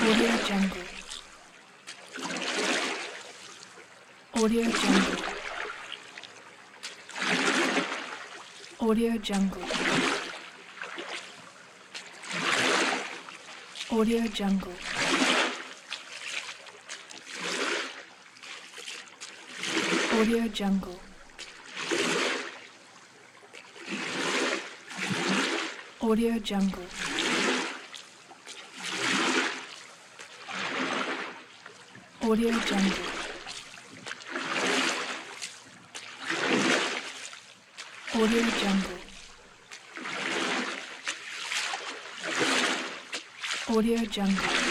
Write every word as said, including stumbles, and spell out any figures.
Audio Jungle. Audio Jungle. Audio Jungle. Audio Jungle. Audio Jungle. Audio Jungle. Audio Jungle. Audio Jungle. Audio Jungle.